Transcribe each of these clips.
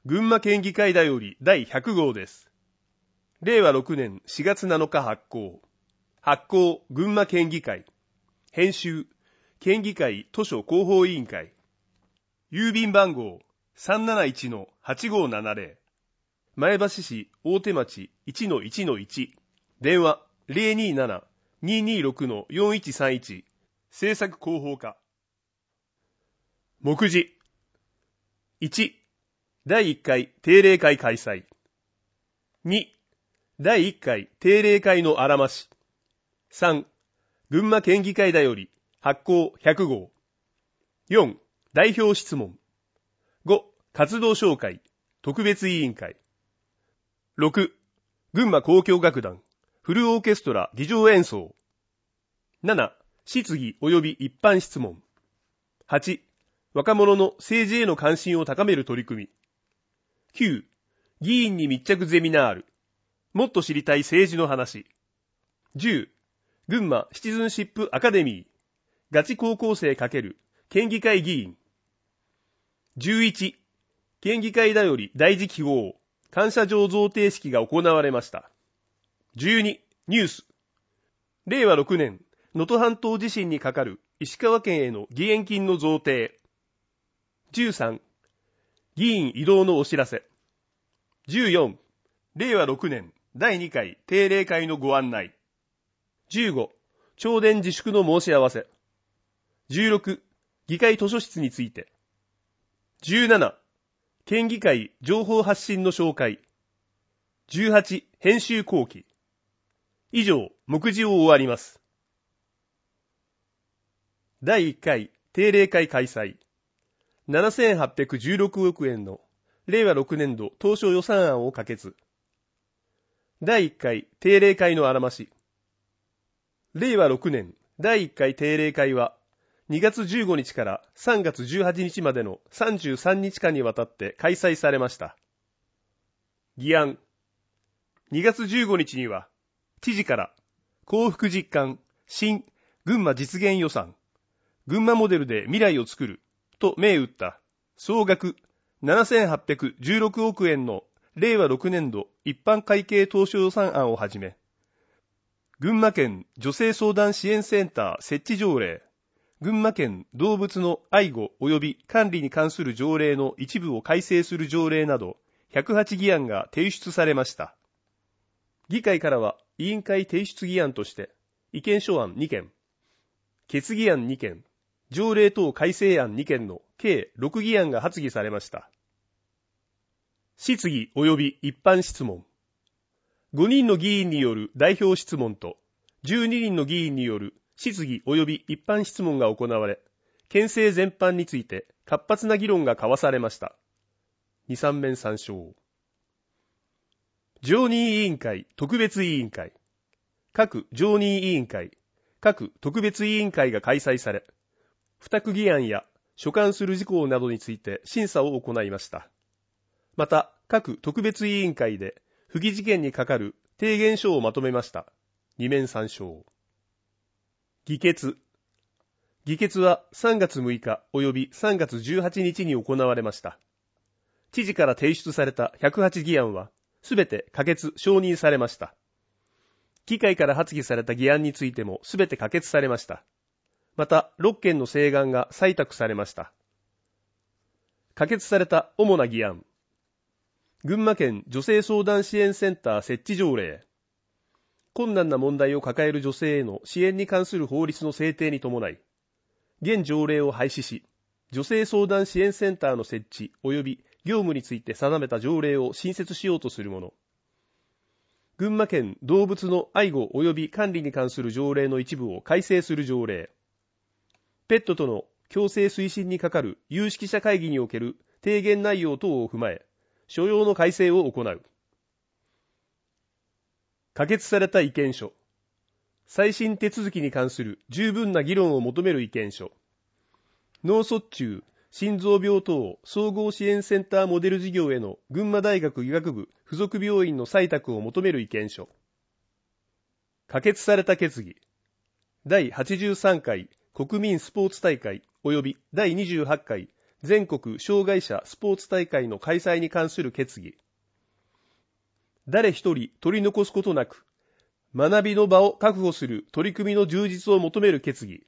群馬県議会だより第100号です。令和6年4月7日発行。発行、群馬県議会。編集、県議会図書広報委員会。郵便番号 371-8570。前橋市大手町 1-1-1。電話 027-226-4131。制作広報課。目次。1、第1回定例会開催。2、第1回定例会のあらまし。3、群馬県議会だより発行100号。4、代表質問。5、活動紹介、特別委員会。6、群馬交響楽団、フルオーケストラ議場演奏。7、質疑及び一般質問。8、若者の政治への関心を高める取り組み。9、議員に密着ゼミナール。もっと知りたい政治の話。10、群馬シチズンシップアカデミー。ガチ高校生×県議会議員。11、県議会だより大事記号。感謝状贈呈式が行われました。12、ニュース。令和6年、能登半島地震にかかる石川県への義援金の贈呈。13、議員異動のお知らせ。14、令和6年第2回定例会のご案内。15、銚電自粛の申し合わせ。16、議会図書室について。17、県議会情報発信の紹介。18、編集後期。以上、目次を終わります。第1回定例会開催。7816億円の令和6年度当初予算案を可決。第1回定例会のあらまし。令和6年第1回定例会は2月15日から3月18日までの33日間にわたって開催されました。議案。2月15日には知事から幸福実感新群馬実現予算群馬モデルで未来を作ると銘打った総額7816億円の令和6年度一般会計当初予算案をはじめ、群馬県女性相談支援センター設置条例、群馬県動物の愛護及び管理に関する条例の一部を改正する条例など108議案が提出されました。議会からは委員会提出議案として意見書案2件、決議案2件、条例等改正案2件の計6議案が発議されました。質疑及び一般質問。5人の議員による代表質問と12人の議員による質疑及び一般質問が行われ、県政全般について活発な議論が交わされました。2、3面参照。常任委員会、特別委員会。各常任委員会、各特別委員会が開催され、付託議案や所管する事項などについて審査を行いました。また、各特別委員会で不義事件に係る提言書をまとめました。2面参照。議決。議決は3月6日及び3月18日に行われました。知事から提出された108議案は、すべて可決・承認されました。議会から発議された議案についてもすべて可決されました。また、6件の請願が採択されました。可決された主な議案。群馬県女性相談支援センター設置条例。困難な問題を抱える女性への支援に関する法律の制定に伴い、現条例を廃止し、女性相談支援センターの設置及び業務について定めた条例を新設しようとするもの。群馬県動物の愛護及び管理に関する条例の一部を改正する条例。ペットとの共生推進に係る有識者会議における提言内容等を踏まえ、所要の改正を行う。可決された意見書。再審手続きに関する十分な議論を求める意見書。脳卒中、心臓病等総合支援センターモデル事業への群馬大学医学部附属病院の採択を求める意見書。可決された決議。第83回国民スポーツ大会及び第28回全国障害者スポーツ大会の開催に関する決議。誰一人取り残すことなく、学びの場を確保する取り組みの充実を求める決議。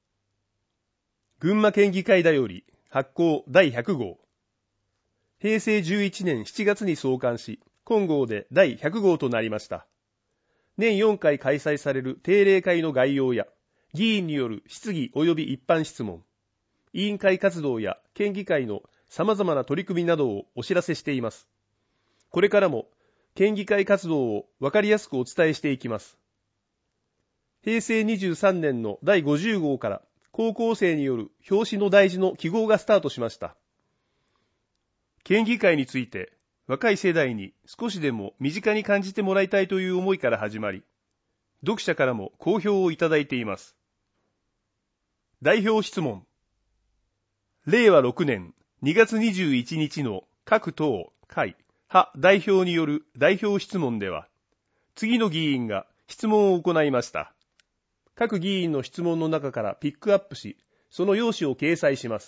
群馬県議会だより発行第100号。平成11年7月に創刊し、今号で第100号となりました。年4回開催される定例会の概要や、議員による質疑及び一般質問、委員会活動や県議会の様々な取り組みなどをお知らせしています。これからも県議会活動をわかりやすくお伝えしていきます。平成23年の第50号から高校生による表紙の大事の記号がスタートしました。県議会について若い世代に少しでも身近に感じてもらいたいという思いから始まり、読者からも好評をいただいています。代表質問。令和6年2月21日の各党、会、派代表による代表質問では、次の議員が質問を行いました。各議員の質問の中からピックアップし、その用紙を掲載します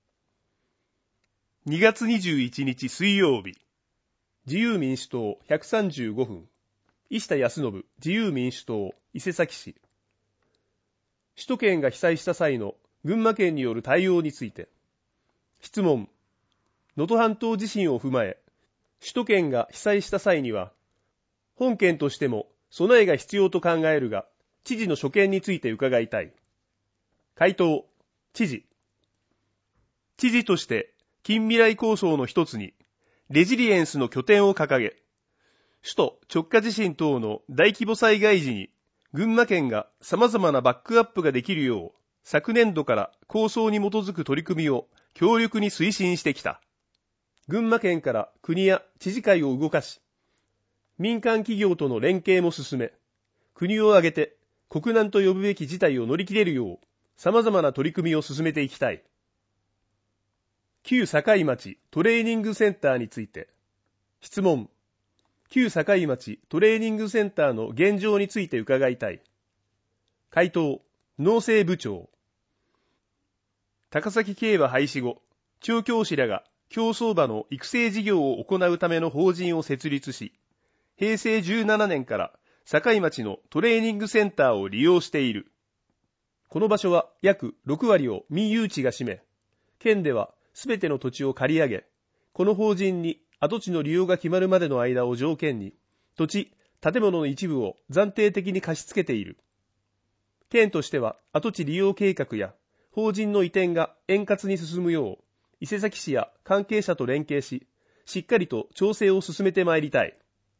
。2月21日水曜日、自由民主党135分、石田康信自由民主党伊勢崎市。首都圏が被災した際の群馬県による対応について。質問。能登半島地震を踏まえ、首都圏が被災した際には、本県としても備えが必要と考えるが、知事の所見について伺いたい。回答。知事。知事として近未来構想の一つに、レジリエンスの拠点を掲げ、首都直下地震等の大規模災害時に、群馬県が様々なバックアップができるよう、昨年度から構想に基づく取り組みを強力に推進してきた。群馬県から国や知事会を動かし、民間企業との連携も進め、国を挙げて国難と呼ぶべき事態を乗り切れるよう、様々な取り組みを進めていきたい。旧境町トレーニングセンターについて。質問。旧境町トレーニングセンターの現状について伺いたい。回答。農政部長。高崎競馬廃止後、調教師らが競走馬の育成事業を行うための法人を設立し、平成17年から境町のトレーニングセンターを利用している。この場所は約6割を民有地が占め、県ではすべての土地を借り上げ、この法人に跡地の利用が決まるまでの間を条件に、土地、建物の一部を暫定的に貸し付けている。県としては跡地利用計画や法人の移転が円滑に進むよう、伊勢崎市や関係者と連携し、しっかりと調整を進めてまいりたい。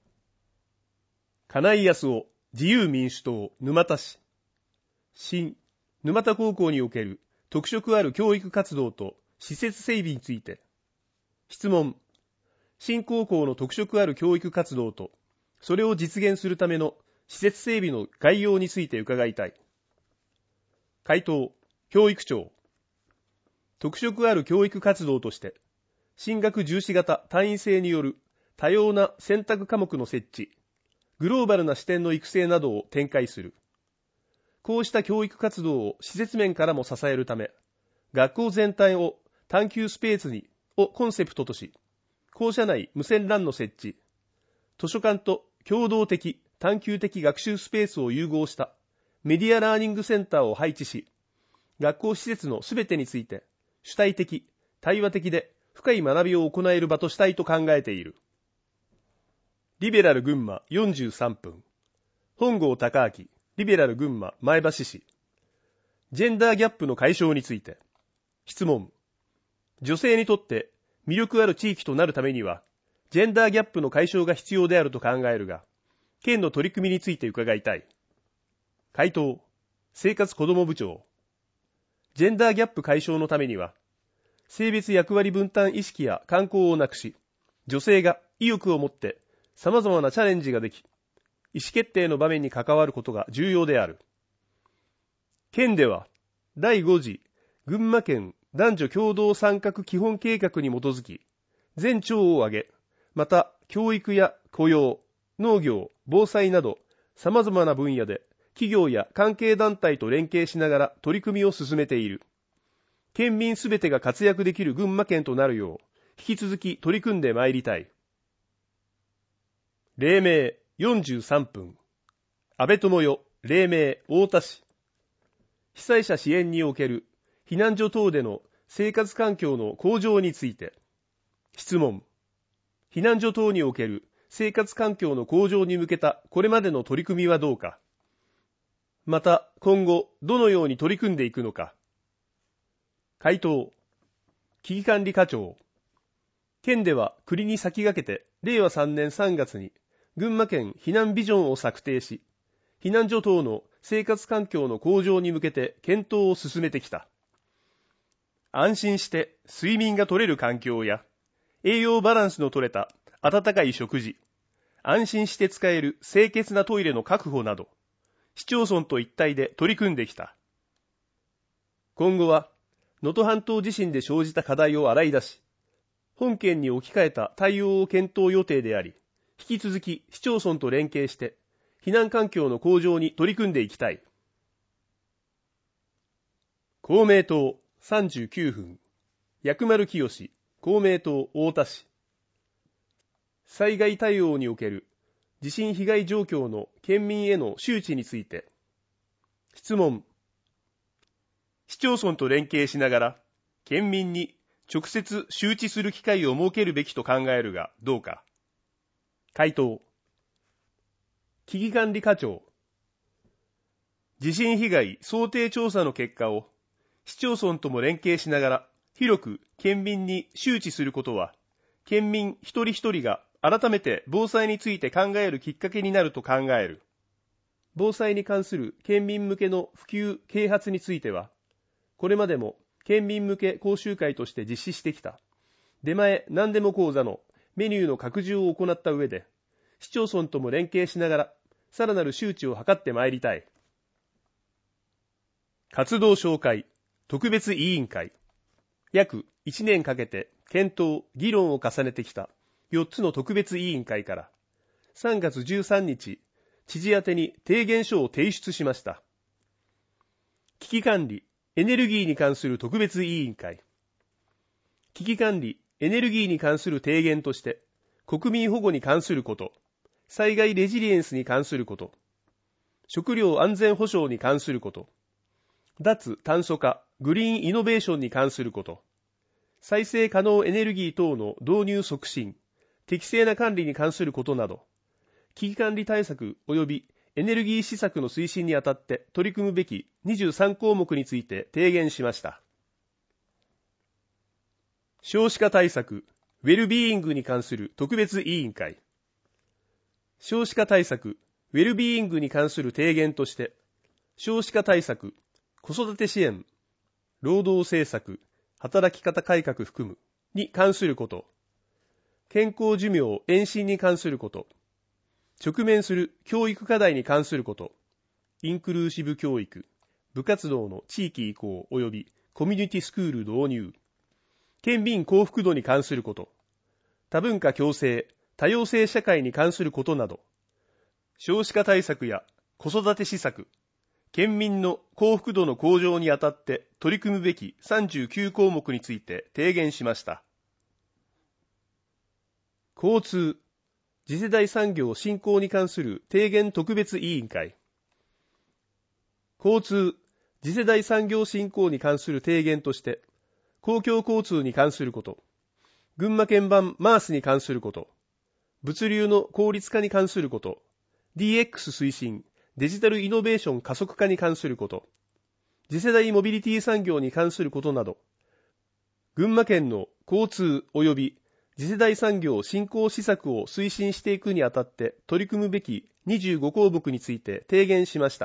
金井康夫、自由民主党、沼田市。新、沼田高校における特色ある教育活動と施設整備について。質問。新高校の特色ある教育活動と、それを実現するための施設整備の概要について伺いたい。回答。教育長。特色ある教育活動として、進学重視型単位制による多様な選択科目の設置、グローバルな視点の育成などを展開する。こうした教育活動を施設面からも支えるため、学校全体を探究スペースにをコンセプトとし、校舎内無線 LAN の設置、図書館と共同的探究的学習スペースを融合したメディアラーニングセンターを配置し、学校施設のすべてについて主体的、対話的で深い学びを行える場としたいと考えている。リベラル群馬43分。本郷隆明、リベラル群馬前橋市。ジェンダーギャップの解消について。質問。女性にとって魅力ある地域となるためには、ジェンダーギャップの解消が必要であると考えるが、県の取り組みについて伺いたい。回答。生活子ども部長。ジェンダーギャップ解消のためには、性別役割分担意識や慣行をなくし、女性が意欲を持って様々なチャレンジができ、意思決定の場面に関わることが重要である。県では、第5次群馬県男女共同参画基本計画に基づき、全庁を挙げ、また教育や雇用、農業、防災など様々な分野で企業や関係団体と連携しながら取り組みを進めている。 県民すべてが活躍できる群馬県となるよう、引き続き取り組んでまいりたい。黎明43分。安倍智代、黎明太田市。被災者支援における避難所等での生活環境の向上について。質問。避難所等における生活環境の向上に向けたこれまでの取り組みはどうか。また、今後、どのように取り組んでいくのか。回答。危機管理課長。県では国に先駆けて、令和3年3月に、群馬県避難ビジョンを策定し、避難所等の生活環境の向上に向けて検討を進めてきた。安心して睡眠が取れる環境や、栄養バランスの取れた温かい食事、安心して使える清潔なトイレの確保など、市町村と一体で取り組んできた。今後は、能登半島地震で生じた課題を洗い出し、本県に置き換えた対応を検討予定であり、引き続き市町村と連携して、避難環境の向上に取り組んでいきたい。公明党39分。薬丸清、公明党太田市。災害対応における地震被害状況の県民への周知について。質問。市町村と連携しながら、県民に直接周知する機会を設けるべきと考えるがどうか。回答。危機管理課長。地震被害想定調査の結果を市町村とも連携しながら広く県民に周知することは、県民一人一人が改めて防災について考えるきっかけになると考える。防災に関する県民向けの普及・啓発については、これまでも県民向け講習会として実施してきた出前何でも講座のメニューの拡充を行った上で、市町村とも連携しながらさらなる周知を図ってまいりたい。活動紹介特別委員会。約1年かけて検討・議論を重ねてきた4つの特別委員会から3月13日、知事宛てに提言書を提出しました。危機管理・エネルギーに関する特別委員会。危機管理・エネルギーに関する提言として、国民保護に関すること、災害レジリエンスに関すること、食料安全保障に関すること、脱炭素化・グリーンイノベーションに関すること、再生可能エネルギー等の導入促進、適正な管理に関することなど、危機管理対策及びエネルギー施策の推進にあたって取り組むべき23項目について提言しました。少子化対策、ウェルビーイングに関する特別委員会。少子化対策、ウェルビーイングに関する提言として、少子化対策、子育て支援、労働政策、働き方改革含むに関すること、健康寿命延伸に関すること、直面する教育課題に関すること、インクルーシブ教育、部活動の地域移行及びコミュニティスクール導入、県民幸福度に関すること、多文化共生、多様性社会に関することなど、少子化対策や子育て施策、県民の幸福度の向上にあたって取り組むべき39項目について提言しました。交通、次世代産業振興に関する提言特別委員会。交通、次世代産業振興に関する提言として、公共交通に関すること、群馬県版マースに関すること、物流の効率化に関すること、DX 推進、デジタルイノベーション加速化に関すること、次世代モビリティ産業に関することなど、群馬県の交通及び次世代産業振興施策を推進していくにあたって取り組むべき25項目について提言しました。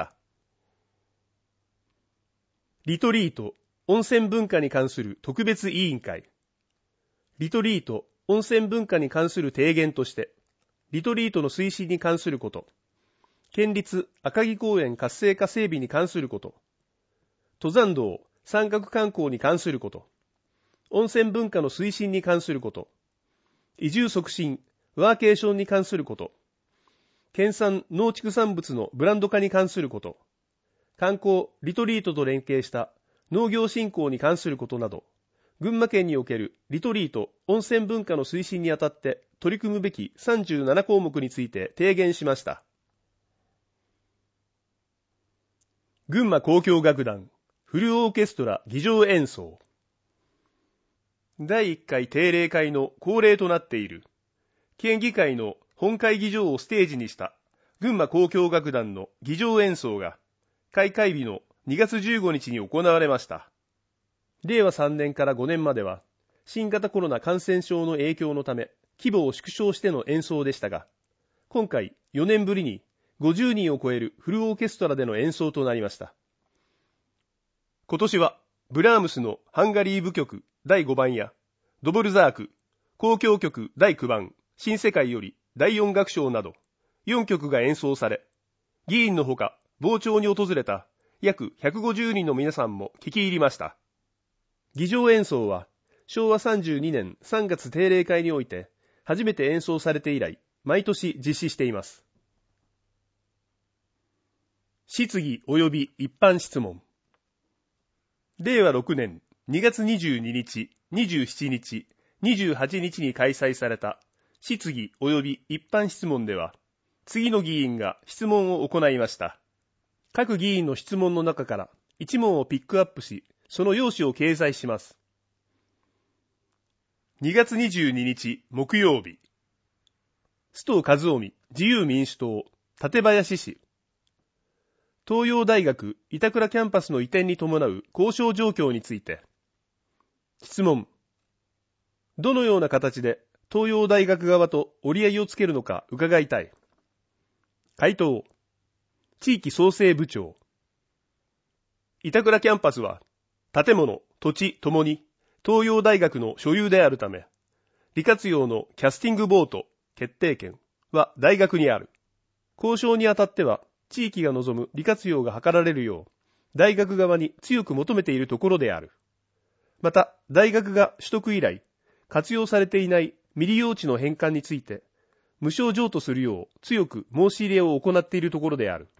リトリート、温泉文化に関する特別委員会。リトリート、温泉文化に関する提言として、リトリートの推進に関すること、県立赤城公園活性化整備に関すること、登山道、山岳観光に関すること、温泉文化の推進に関すること、移住促進、ワーケーションに関すること、県産農畜産物のブランド化に関すること、観光、リトリートと連携した農業振興に関することなど、群馬県におけるリトリート・温泉文化の推進にあたって取り組むべき37項目について提言しました。群馬交響楽団フルオーケストラ議場演奏。第1回定例会の恒例となっている県議会の本会議場をステージにした群馬交響楽団の議場演奏が開会日の2月15日に行われました。令和3年から5年までは新型コロナ感染症の影響のため規模を縮小しての演奏でしたが、今回4年ぶりに50人を超えるフルオーケストラでの演奏となりました。今年はブラームスのハンガリー舞曲第5番やドボルザーク交響曲第9番新世界より第4楽章など4曲が演奏され、議員のほか傍聴に訪れた約150人の皆さんも聞き入りました。議場演奏は昭和32年3月定例会において初めて演奏されて以来、毎年実施しています。質疑及び一般質問。令和6年2月22日、27日、28日に開催された質疑及び一般質問では、次の議員が質問を行いました。各議員の質問の中から1問をピックアップし、その要旨を掲載します。2月22日木曜日、須藤和臣自由民主党館林市、東洋大学板倉キャンパスの移転に伴う交渉状況について。質問。どのような形で東洋大学側と折り合いをつけるのか伺いたい。回答。地域創生部長。板倉キャンパスは建物、土地ともに東洋大学の所有であるため、利活用のキャスティングボート決定権は大学にある。交渉にあたっては、地域が望む利活用が図られるよう、大学側に強く求めているところである。また、大学が取得以来、活用されていない未利用地の返還について、無償譲渡するよう強く申し入れを行っているところである。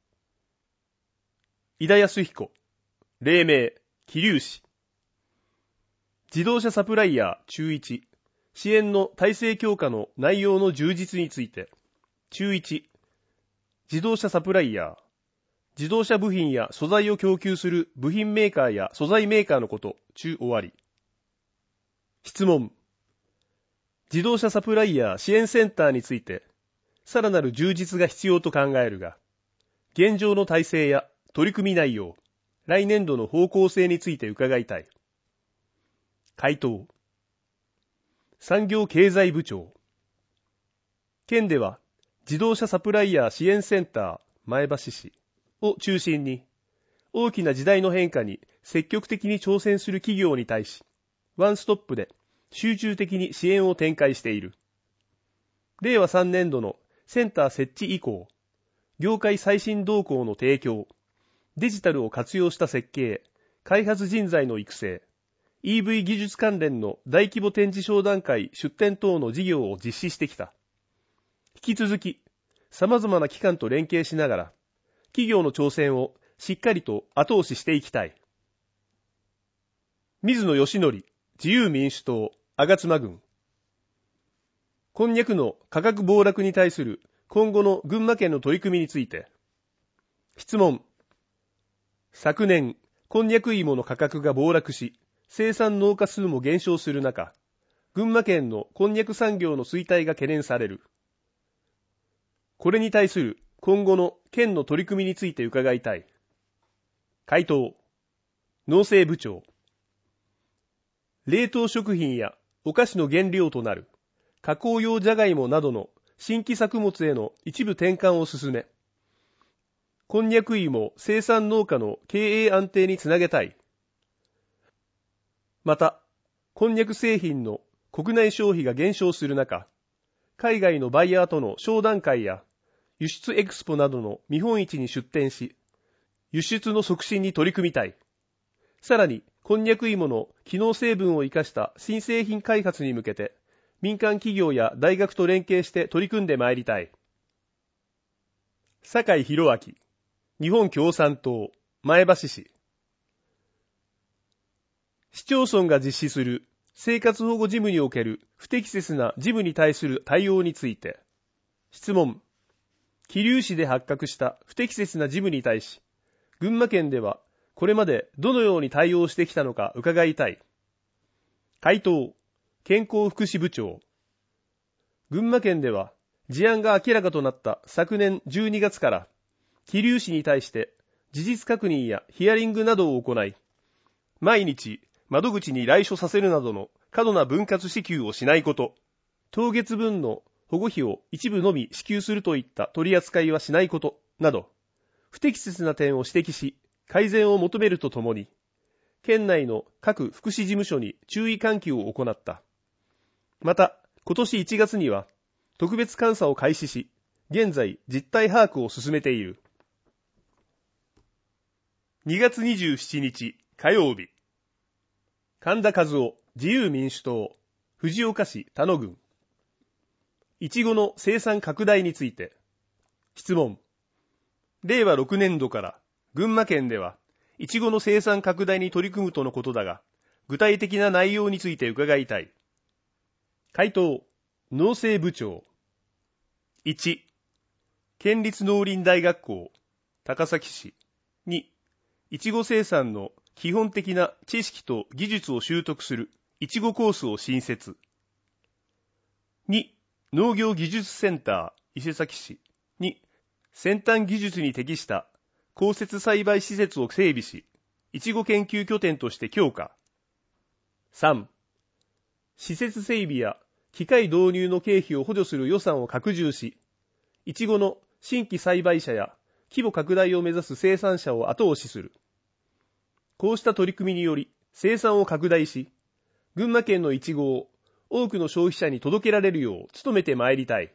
井田康彦、黎明、桐生市。自動車サプライヤー中1、支援の体制強化の内容の充実について。中1、自動車サプライヤー、自動車部品や素材を供給する部品メーカーや素材メーカーのこと。中終わり。質問。自動車サプライヤー支援センターについて、さらなる充実が必要と考えるが、現状の体制や取り組み内容、来年度の方向性について伺いたい。回答。産業経済部長。県では、自動車サプライヤー支援センター前橋市を中心に、大きな時代の変化に積極的に挑戦する企業に対し、ワンストップで集中的に支援を展開している。令和3年度のセンター設置以降、業界最新動向の提供、デジタルを活用した設計、開発人材の育成、EV 技術関連の大規模展示商談会出展等の事業を実施してきた。引き続き、様々な機関と連携しながら、企業の挑戦をしっかりと後押ししていきたい。水野義則、自由民主党、吾妻郡。こんにゃくの価格暴落に対する今後の群馬県の取り組みについて。質問。昨年、こんにゃく芋の価格が暴落し、生産農家数も減少する中、群馬県のこんにゃく産業の衰退が懸念される。これに対する今後の県の取り組みについて伺いたい。回答。農政部長。冷凍食品やお菓子の原料となる加工用じゃがいもなどの新規作物への一部転換を進め、こんにゃく芋生産農家の経営安定につなげたい。また、こんにゃく製品の国内消費が減少する中、海外のバイヤーとの商談会や輸出エクスポなどの見本市に出展し、輸出の促進に取り組みたい。さらに、こんにゃく芋の機能成分を生かした新製品開発に向けて、民間企業や大学と連携して取り組んでまいりたい。酒井宏明、日本共産党、前橋市。 市町村が実施する生活保護事務における不適切な事務に対する対応について。質問。桐生市で発覚した不適切な事務に対し、群馬県ではこれまでどのように対応してきたのか伺いたい。回答。健康福祉部長。群馬県では事案が明らかとなった昨年12月から桐生市に対して事実確認やヒアリングなどを行い、毎日窓口に来所させるなどの過度な分割支給をしないこと、当月分の保護費を一部のみ支給するといった取り扱いはしないことなど、不適切な点を指摘し、改善を求めるとともに、県内の各福祉事務所に注意喚起を行った。また、今年1月には特別監査を開始し、現在実態把握を進めている。2月27日火曜日。神田和夫、自由民主党、藤岡市田野郡。いちごの生産拡大について。質問。令和6年度から群馬県ではいちごの生産拡大に取り組むとのことだが、具体的な内容について伺いたい。回答。農政部長。1、県立農林大学校、高崎市。2、いちご生産の基本的な知識と技術を習得するいちごコースを新設。2、農業技術センター、伊勢崎市に先端技術に適した公設栽培施設を整備し、いちご研究拠点として強化。3、施設整備や機械導入の経費を補助する予算を拡充し、いちごの新規栽培者や規模拡大を目指す生産者を後押しする。こうした取り組みにより生産を拡大し、群馬県のいちごを多くの消費者に届けられるよう努めてまいりたい。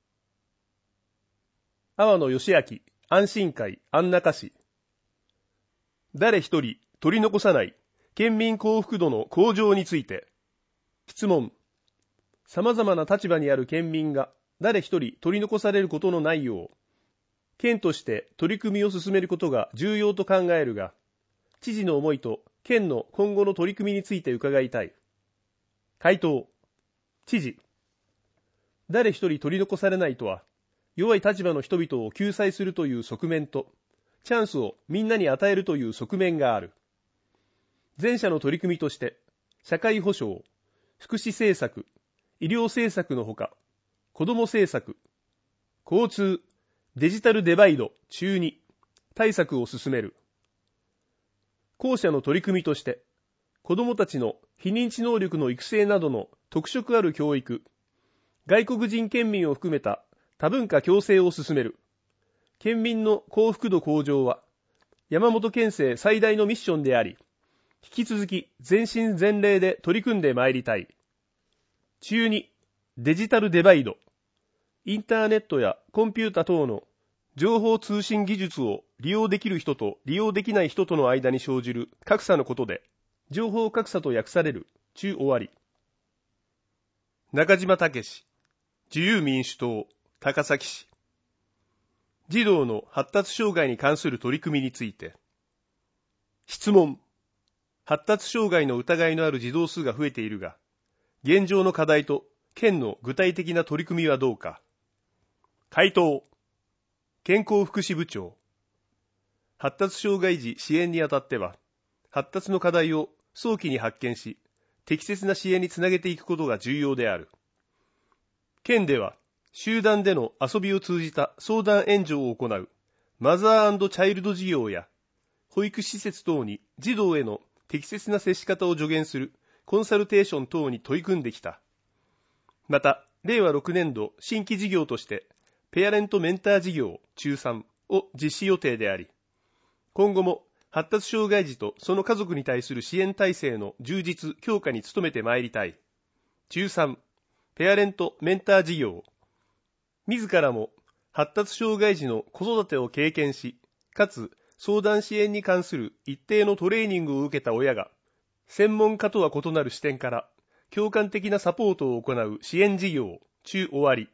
阿波野義明、安心会安中市。誰一人取り残さない県民幸福度の向上について。質問。様々な立場にある県民が誰一人取り残されることのないよう、県として取り組みを進めることが重要と考えるが、知事の思いと県の今後の取り組みについて伺いたい。回答。知事。誰一人取り残されないとは、弱い立場の人々を救済するという側面と、チャンスをみんなに与えるという側面がある。前者の取り組みとして、社会保障、福祉政策、医療政策のほか、子ども政策、交通、デジタルデバイド中に対策を進める。後者の取り組みとして、子どもたちの非認知能力の育成などの特色ある教育、外国人県民を含めた多文化共生を進める。県民の幸福度向上は、山本県政最大のミッションであり、引き続き全身全霊で取り組んでまいりたい。中に、デジタルデバイド。インターネットやコンピュータ等の情報通信技術を利用できる人と利用できない人との間に生じる格差のことで、情報格差と訳される。中終わり。中島武史、自由民主党、高崎市。児童の発達障害に関する取り組みについて。質問。発達障害の疑いのある児童数が増えているが、現状の課題と県の具体的な取り組みはどうか。回答。健康福祉部長。発達障害児支援にあたっては、発達の課題を早期に発見し、適切な支援につなげていくことが重要である。県では、集団での遊びを通じた相談援助を行うマザー&チャイルド事業や、保育施設等に児童への適切な接し方を助言するコンサルテーション等に取り組んできた。また、令和6年度新規事業として、ペアレントメンター事業中3を実施予定であり、今後も発達障害児とその家族に対する支援体制の充実・強化に努めてまいりたい。中3、ペアレントメンター事業。自らも発達障害児の子育てを経験し、かつ相談支援に関する一定のトレーニングを受けた親が、専門家とは異なる視点から共感的なサポートを行う支援事業、中終わり。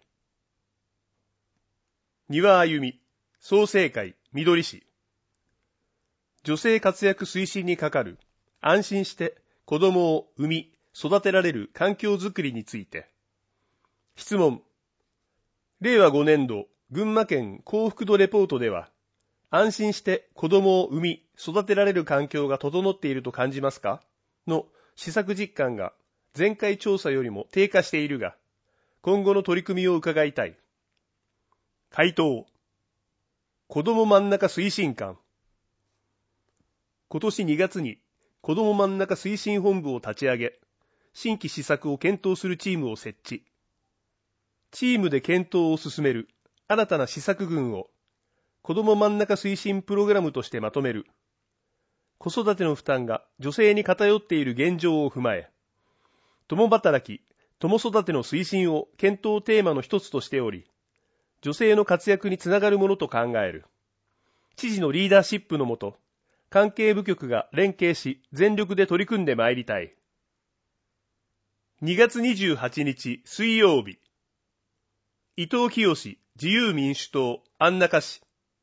丹羽あゆみ、創成会、緑市。女性活躍推進に係る安心して子供を産み、育てられる環境づくりについて。質問。令和5年度群馬県幸福度レポートでは、安心して子供を産み、育てられる環境が整っていると感じますかの施策実感が前回調査よりも低下しているが、今後の取り組みを伺いたい。回答。子ども真ん中推進官。今年2月に子ども真ん中推進本部を立ち上げ、新規施策を検討するチームを設置。チームで検討を進める新たな施策群を子ども真ん中推進プログラムとしてまとめる。子育ての負担が女性に偏っている現状を踏まえ、共働き、共育ての推進を検討テーマの一つとしており、女性の活躍につながるものと考える。知事のリーダーシップのもと、関係部局が連携し、全力で取り組んでまいりたい。2月28日水曜日、伊藤清自由民主党安中市。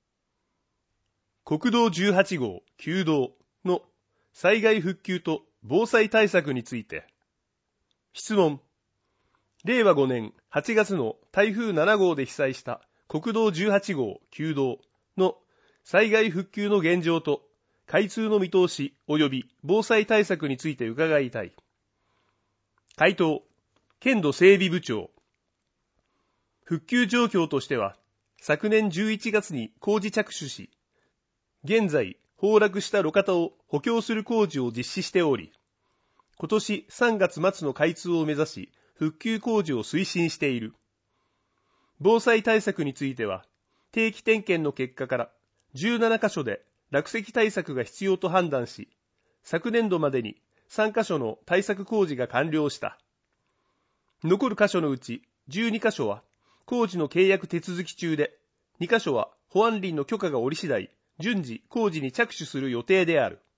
国道18号旧道の災害復旧と防災対策について。質問。令和5年8月の台風7号で被災した国道18号旧道の災害復旧の現状と開通の見通し及び防災対策について伺いたい。回答。県土整備部長。復旧状況としては、昨年11月に工事着手し、現在崩落した路肩を補強する工事を実施しており、今年3月末の開通を目指し、復旧工事を推進している。防災対策については、定期点検の結果から17カ所で落石対策が必要と判断し、昨年度までに3カ所の対策工事が完了した。残る箇所のうち12カ所は工事の契約手続き中で、2カ所は保安林の許可が下り次第、順次工事に着手する予定である。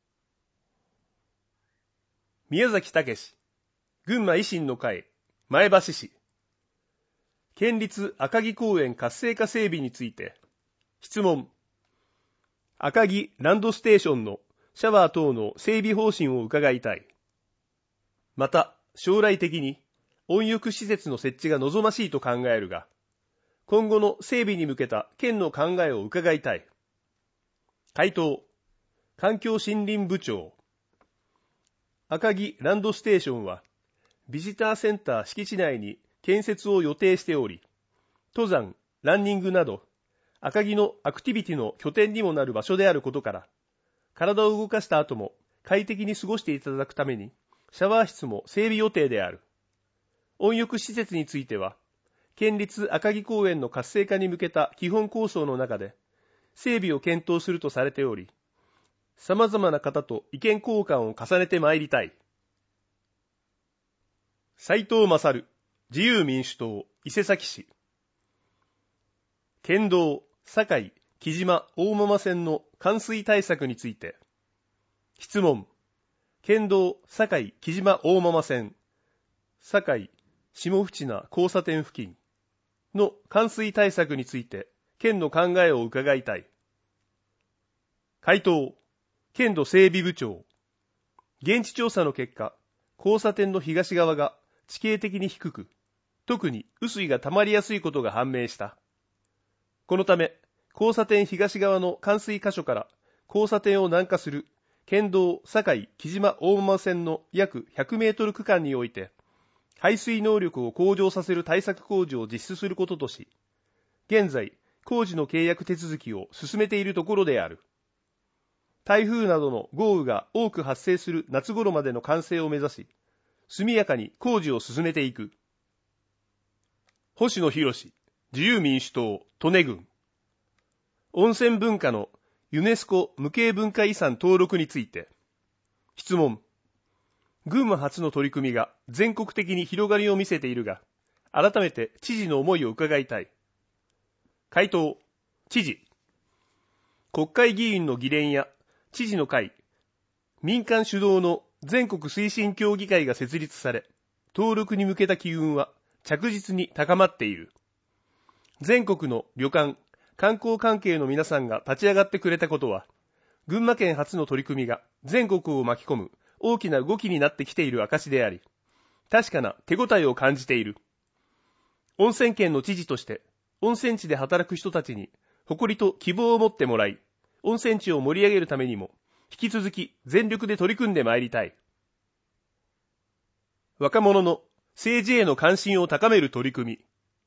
宮崎武史、群馬維新の会、前橋市。県立赤城公園活性化整備について。質問。赤城ランドステーションのシャワー等の整備方針を伺いたい。また、将来的に温浴施設の設置が望ましいと考えるが、今後の整備に向けた県の考えを伺いたい。回答。環境森林部長。赤城ランドステーションは、ビジターセンター敷地内に建設を予定しており、登山、ランニングなど、赤城のアクティビティの拠点にもなる場所であることから、体を動かした後も快適に過ごしていただくために、シャワー室も整備予定である。温浴施設については、県立赤城公園の活性化に向けた基本構想の中で、整備を検討するとされており、様々な方と意見交換を重ねてまいりたい。斉藤勝、自由民主党、伊勢崎市。県道、堺、木島、大間線の冠水対策について。質問。県道、堺、木島、大間線、堺、下淵名交差点付近の冠水対策について、県の考えを伺いたい。回答。県土整備部長。現地調査の結果、交差点の東側が地形的に低く、特に雨水が溜まりやすいことが判明した。このため、交差点東側の冠水箇所から交差点を南下する県道堺木島大間線の約100メートル区間において、排水能力を向上させる対策工事を実施することとし、現在、工事の契約手続きを進めているところである。台風などの豪雨が多く発生する夏頃までの完成を目指し、速やかに工事を進めていく。星野博、自由民主党、利根郡。温泉文化のユネスコ無形文化遺産登録について。質問。群馬初の取り組みが全国的に広がりを見せているが、改めて知事の思いを伺いたい。回答。知事。国会議員の議連や知事の会、民間主導の全国推進協議会が設立され、登録に向けた機運は着実に高まっている。全国の旅館、観光関係の皆さんが立ち上がってくれたことは、群馬県初の取り組みが全国を巻き込む大きな動きになってきている証であり、確かな手応えを感じている。温泉県の知事として、温泉地で働く人たちに誇りと希望を持ってもらい、温泉地を盛り上げるためにも、引き続き全力で取り組んでまいりたい。若者の政治への関心を高める取り組み。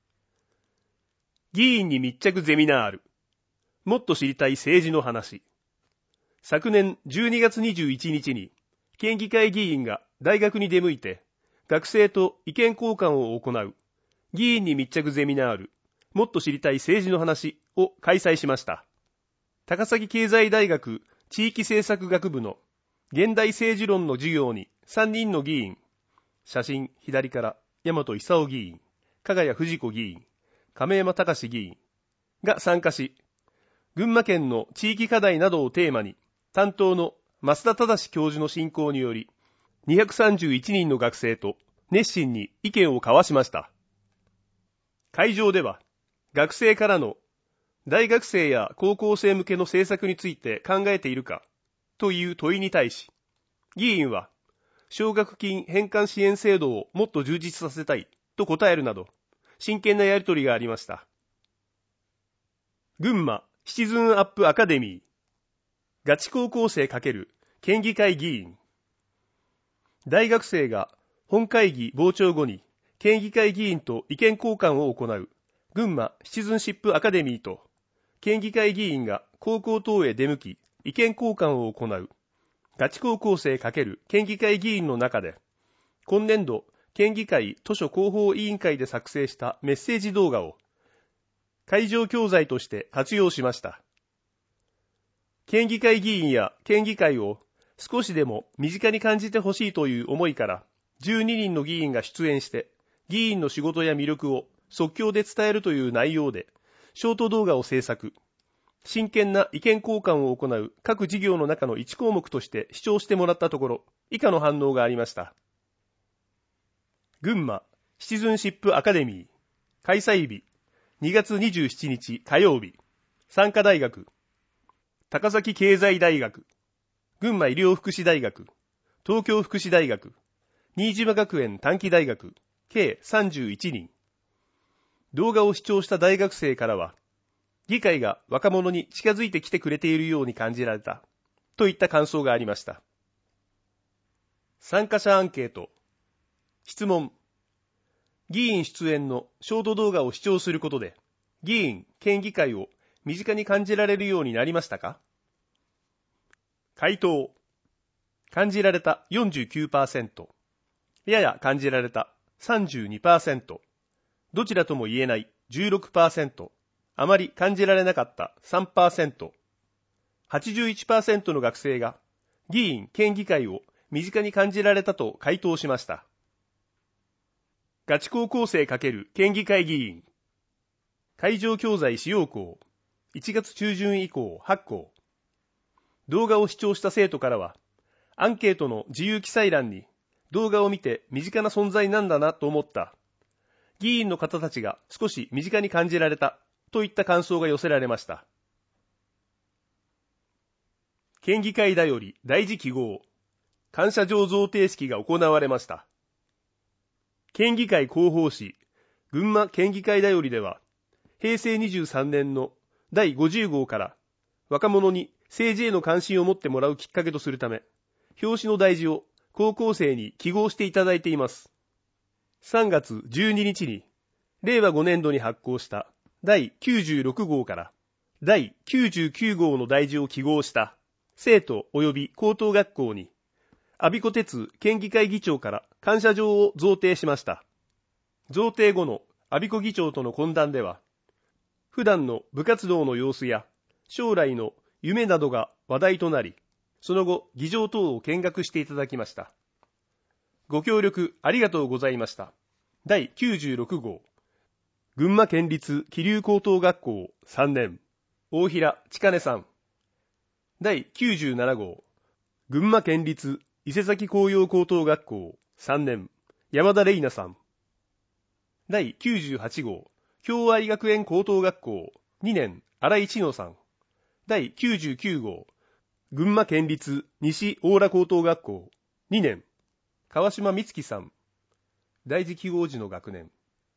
議員に密着ゼミナール。もっと知りたい政治の話。昨年12月21日に、県議会議員が大学に出向いて、学生と意見交換を行う、議員に密着ゼミナール、もっと知りたい政治の話を開催しました。高崎経済大学地域政策学部の現代政治論の授業に3人の議員、写真左から大和勲議員、加賀谷藤子議員、亀山隆議員が参加し、群馬県の地域課題などをテーマに、担当の増田忠教授の進行により、231人の学生と熱心に意見を交わしました。会場では、学生からの大学生や高校生向けの政策について考えているかという問いに対し、議員は、奨学金返還支援制度をもっと充実させたいと答えるなど、真剣なやり取りがありました。群馬シチズンアップアカデミー。ガチ高校生×県議会議員。大学生が本会議傍聴後に県議会議員と意見交換を行う群馬シチズンシップアカデミーと、県議会議員が高校等へ出向き意見交換を行うガチ高校生×県議会議員の中で、今年度県議会図書広報委員会で作成したメッセージ動画を会場教材として活用しました。県議会議員や県議会を少しでも身近に感じてほしいという思いから、12人の議員が出演して、議員の仕事や魅力を即興で伝えるという内容で、ショート動画を制作。真剣な意見交換を行う各事業の中の1項目として視聴してもらったところ、以下の反応がありました。群馬シチズンシップアカデミー。開催日、2月27日火曜日。参加大学、高崎経済大学、群馬医療福祉大学、東京福祉大学、新島学園短期大学、計31人。動画を視聴した大学生からは、議会が若者に近づいてきてくれているように感じられた、といった感想がありました。参加者アンケート。質問。議員出演のショート動画を視聴することで、議員、県議会を身近に感じられるようになりましたか？回答。感じられた 49%、やや感じられた 32%、どちらとも言えない 16%、あまり感じられなかった 3%、81% の学生が議員・県議会を身近に感じられたと回答しました。ガチ高校生×県議会議員。会場教材使用校。1月中旬以降8校。動画を視聴した生徒からは、アンケートの自由記載欄に動画を見て身近な存在なんだなと思った。議員の方たちが少し身近に感じられたといった感想が寄せられました。県議会だより大事記号。感謝状贈呈式が行われました。県議会広報誌、群馬県議会だよりでは、平成23年の第50号から若者に政治への関心を持ってもらうきっかけとするため、表紙の題字を高校生に記号していただいています。3月12日に、令和5年度に発行した第96号から第99号の題字を記号した生徒及び高等学校に、我孫子哲県議会議長から感謝状を贈呈しました。贈呈後の我孫子議長との懇談では、普段の部活動の様子や将来の夢などが話題となり、その後議場等を見学していただきました。ご協力ありがとうございました。第96号群馬県立桐生高等学校3年大平千金さん。第97号群馬県立伊勢崎工業高等学校3年山田玲奈さん。第98号共愛学園高等学校2年新井千乃さん。第99号群馬県立西大良高等学校 2年、川島美月さん、大慈記号寺の学年。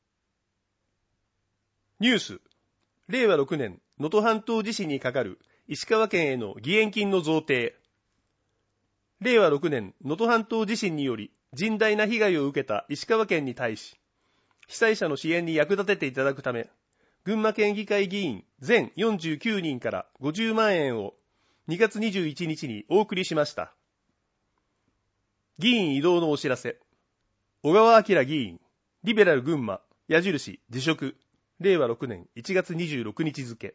ニュース、令和6年、能登半島地震にかかる石川県への義援金の贈呈。令和6年、能登半島地震により甚大な被害を受けた石川県に対し、被災者の支援に役立てていただくため、群馬県議会議員全49人から50万円を2月21日にお送りしました。議員異動のお知らせ。小川明議員、リベラル群馬、矢印、辞職。令和6年1月26日付。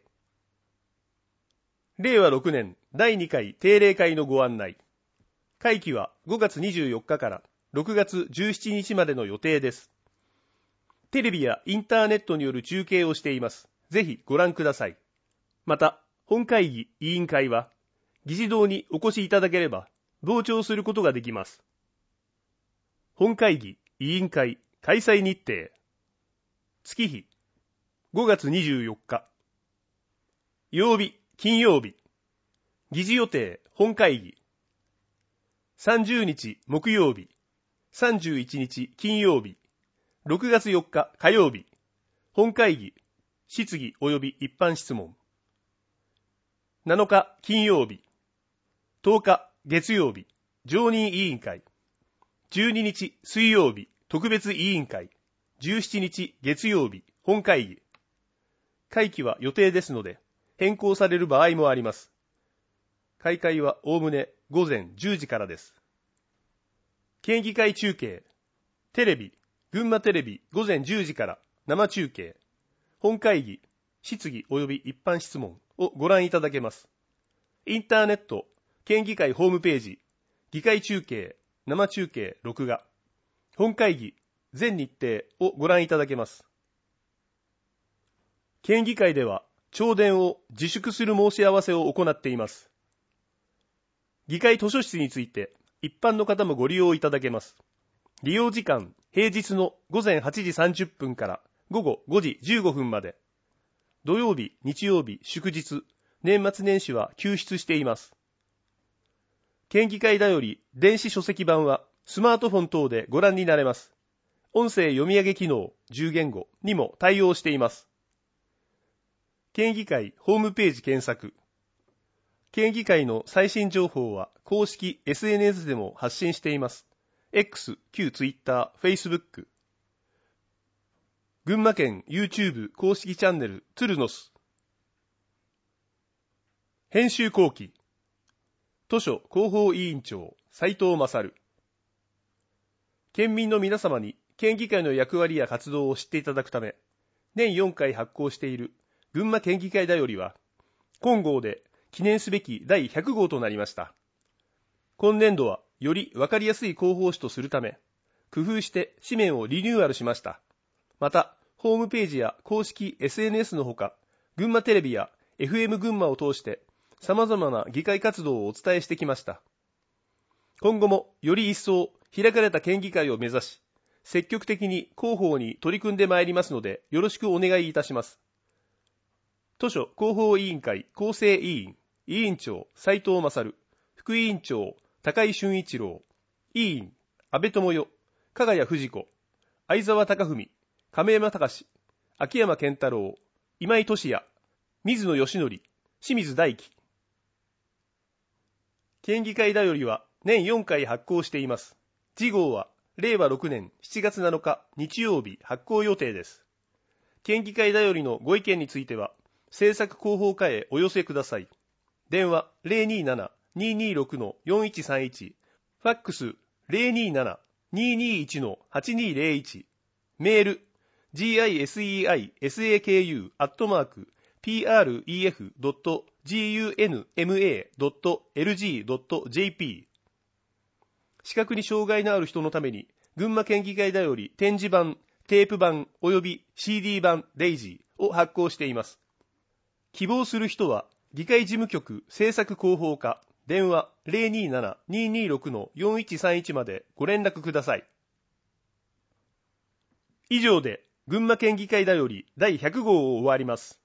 令和6年第2回定例会のご案内。会期は5月24日から6月17日までの予定です。テレビやインターネットによる中継をしています。ぜひご覧ください。また、本会議委員会は、議事堂にお越しいただければ、傍聴することができます。本会議委員会開催日程。月日5月24日。曜日金曜日。議事予定本会議。30日木曜日。31日金曜日。6月4日火曜日。本会議。質疑及び一般質問。7日金曜日。10日月曜日。常任委員会。12日水曜日。特別委員会。17日月曜日。本会議。会期は予定ですので、変更される場合もあります。開会はおおむね午前10時からです。県議会中継。テレビ、群馬テレビ午前10時から生中継。本会議、質疑及び一般質問をご覧いただけます。インターネット、県議会ホームページ、議会中継、生中継、録画。本会議、全日程をご覧いただけます。県議会では、弔電を自粛する申し合わせを行っています。議会図書室について、一般の方もご利用いただけます。利用時間、平日の午前8時30分から午後5時15分まで。土曜日、日曜日、祝日、年末年始は休出しています。県議会だより電子書籍版はスマートフォン等でご覧になれます。音声読み上げ機能10言語にも対応しています。県議会ホームページ検索。県議会の最新情報は公式 SNS でも発信しています。X、旧 Twitter、Facebook。群馬県 YouTube 公式チャンネルトゥルノス。編集後期。図書広報委員長斉藤勝。県民の皆様に県議会の役割や活動を知っていただくため、年4回発行している群馬県議会だよりは、今号で記念すべき第100号となりました。今年度はより分かりやすい広報誌とするため、工夫して紙面をリニューアルしました。また、ホームページや公式 SNS のほか、群馬テレビや FM 群馬を通して、様々な議会活動をお伝えしてきました。今後もより一層開かれた県議会を目指し、積極的に広報に取り組んでまいりますので、よろしくお願いいたします。図書広報委員会構成委員、委員長斉藤勝、副委員長高井俊一郎、委員安倍智代、加賀谷藤子、相沢貴文、亀山隆、秋山健太郎、今井俊也、水野義則、清水大輝。県議会だよりは年4回発行しています。次号は令和6年7月7日日曜日発行予定です。県議会だよりのご意見については、政策広報課へお寄せください。電話 027-226-4131、ファックス 027-221-8201、メール giseisaku@pref.gunma.lg.jp。 視覚に障害のある人のために、群馬県議会だより展示版、テープ版および CD 版デイジーを発行しています。希望する人は、議会事務局政策広報課、電話 027-226-4131 までご連絡ください。以上で、群馬県議会だより第100号を終わります。